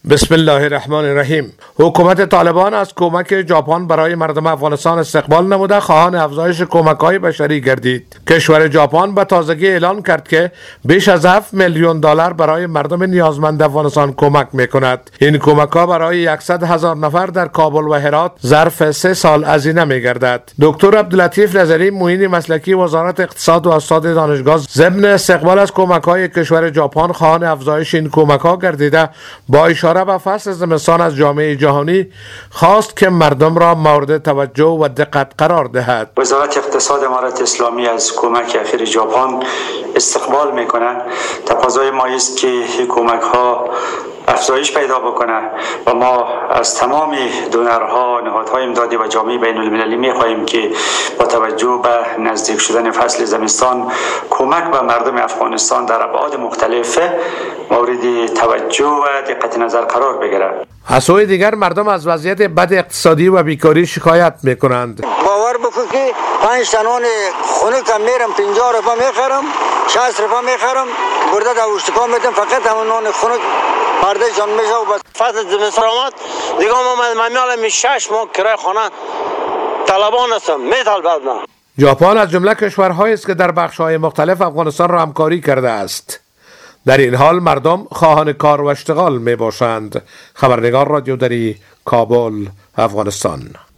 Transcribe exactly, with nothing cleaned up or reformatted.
بسم الله الرحمن الرحیم. حکومت طالبان از کمک ژاپن برای مردم افغانستان استقبال نموده خواهان افزایش کمک‌های بشری گردید. کشور ژاپن به تازگی اعلان کرد که بیش از هفت میلیون دلار برای مردم نیازمند افغانستان کمک می‌کند. این کمک‌ها برای صد هزار نفر در کابل و هرات ظرف سه سال هزینه می‌گردد. دکتر عبداللطیف نظری، معین مسلکی وزارت اقتصاد و استاد دانشگاه، ضمن استقبال از کمک‌های کشور ژاپن خواهان افزایش این کمک‌ها گردیده، با اشاره به فصل زمستان از جامعه جهانی خواست که مردم را مورد توجه و دقت قرار دهد. وزارت اقتصاد امارات اسلامی از کمک اخیر ژاپن استقبال میکنه. تقاضای ما است که کمک ها افزایش پیدا بکنه و ما از تمام دونرها، نهادهای امدادی و جامعه بین المللی میخواهیم که با توجه به نزدیک شدن فصل زمستان کمک به مردم افغانستان در ابعاد مختلف مورد توجه و دقت نظر قرار بگیرد. از سوی دیگر مردم از وضعیت بد اقتصادی و بیکاری شکایت میکنند. باور بکن که پنج تنان خونه کم میرم پنجاه روپا میخرم، شصت روپا میخرم، برده دوشتکا میدم، فقط همون نان خونه پرده جان میشه و بس. فصل زمستان آمد دیگه ما میالم شش ماه کرای خانه طلبان هستم میطلبد من. ژاپن از جمله کشورهایی است که در بخش‌های مختلف افغانستان را همکاری کرده است. در این حال مردم خواهان کار و اشتغال می باشند. خبرنگار رادیو دری، کابل، افغانستان.